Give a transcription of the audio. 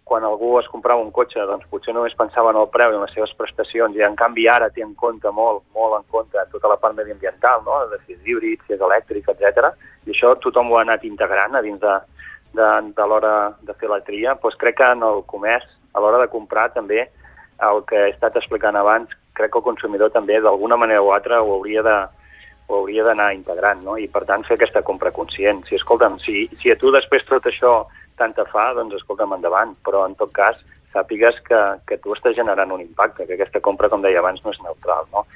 quan algú es comprava un cotxe, doncs potser només pensava en el preu i en les seves prestacions, i en canvi ara té en compte molt en compte tota la part mediambiental, no? De si és híbrid, si és elèctric, etc. I això tothom ho ha anat integrant a dins de l'hora de fer la tria. Doncs crec que en el comerç, a l'hora de comprar també, el que he estat explicant abans, crec que el consumidor també d'alguna manera o altra ho hauria d'anar integrant, no? I per tant fer aquesta compra conscient. Si, escolta'm, si a tu després tot això tant te fa, doncs escolta'm, endavant, però en tot cas sàpigues que tu estàs generant un impacte, que aquesta compra, com deia abans, no és neutral, no?